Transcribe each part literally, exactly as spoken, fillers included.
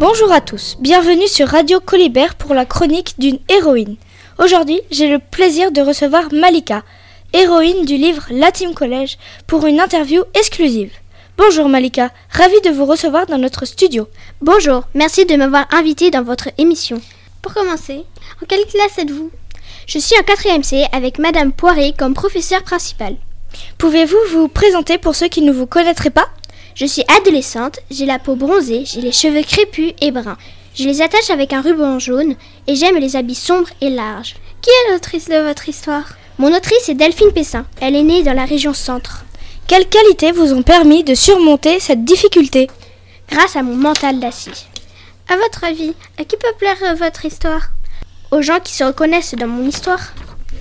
Bonjour à tous, bienvenue sur Radio Colibert pour la chronique d'une héroïne. Aujourd'hui, j'ai le plaisir de recevoir Malika, héroïne du livre La Team Collège, pour une interview exclusive. Bonjour Malika, ravie de vous recevoir dans notre studio. Bonjour, merci de m'avoir invitée dans votre émission. Pour commencer, en quelle classe êtes-vous ? Je suis en quatrième C avec Madame Poiré comme professeure principale. Pouvez-vous vous présenter pour ceux qui ne vous connaîtraient pas ? Je suis adolescente, j'ai la peau bronzée, j'ai les cheveux crépus et bruns. Je les attache avec un ruban jaune et j'aime les habits sombres et larges. Qui est l'autrice de votre histoire ? Mon autrice est Delphine Pessin. Elle est née dans la région centre. Quelles qualités vous ont permis de surmonter cette difficulté ? Grâce à mon mental d'acier. À votre avis, à qui peut plaire votre histoire ? Aux gens qui se reconnaissent dans mon histoire.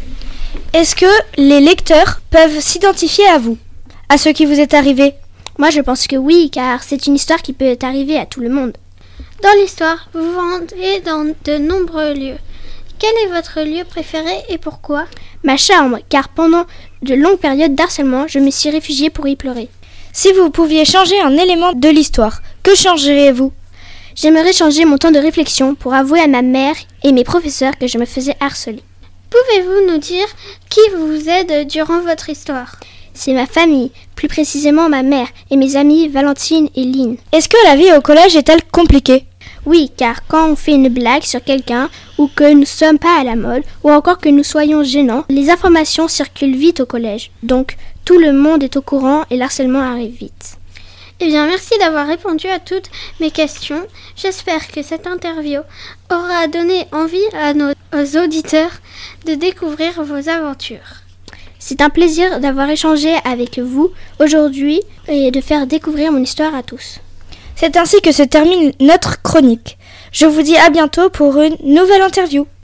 Est-ce que les lecteurs peuvent s'identifier à vous, à ce qui vous est arrivé ? Moi, je pense que oui, car c'est une histoire qui peut arriver à tout le monde. Dans l'histoire, vous vous rendez dans de nombreux lieux. Quel est votre lieu préféré et pourquoi ? Ma chambre, car pendant de longues périodes d'harcèlement, je me suis réfugiée pour y pleurer. Si vous pouviez changer un élément de l'histoire, que changeriez-vous ? J'aimerais changer mon temps de réflexion pour avouer à ma mère et mes professeurs que je me faisais harceler. Pouvez-vous nous dire qui vous aide durant votre histoire ? C'est ma famille, plus précisément ma mère et mes amies Valentine et Lynn. Est-ce que la vie au collège est-elle compliquée ? Oui, car quand on fait une blague sur quelqu'un ou que nous ne sommes pas à la mode ou encore que nous soyons gênants, les informations circulent vite au collège. Donc, tout le monde est au courant et l'harcèlement arrive vite. Eh bien, merci d'avoir répondu à toutes mes questions. J'espère que cette interview aura donné envie à nos auditeurs de découvrir vos aventures. C'est un plaisir d'avoir échangé avec vous aujourd'hui et de faire découvrir mon histoire à tous. C'est ainsi que se termine notre chronique. Je vous dis à bientôt pour une nouvelle interview.